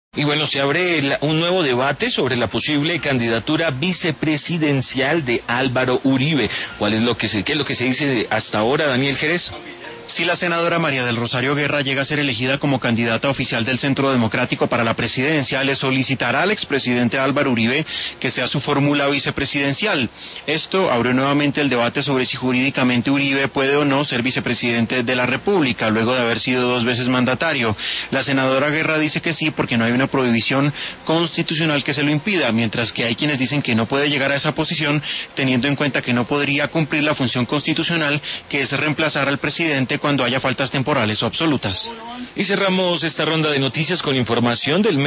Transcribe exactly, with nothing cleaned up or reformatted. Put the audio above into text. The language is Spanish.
Y bueno, se abre la, un nuevo debate sobre la posible candidatura vicepresidencial de Álvaro Uribe. ¿Cuál es lo que se, qué es lo que se dice hasta ahora, Daniel Jerez? Si la senadora María del Rosario Guerra llega a ser elegida como candidata oficial del Centro Democrático para la presidencia, le solicitará al expresidente Álvaro Uribe que sea su fórmula vicepresidencial. Esto abre nuevamente el debate sobre si jurídicamente Uribe puede o no ser vicepresidente de la República, luego de haber sido dos veces mandatario. La senadora Guerra dice que sí porque no hay una prohibición constitucional que se lo impida, mientras que hay quienes dicen que no puede llegar a esa posición teniendo en cuenta que no podría cumplir la función constitucional, que es reemplazar al presidente cuando haya faltas temporales o absolutas. Y cerramos esta ronda de noticias con información del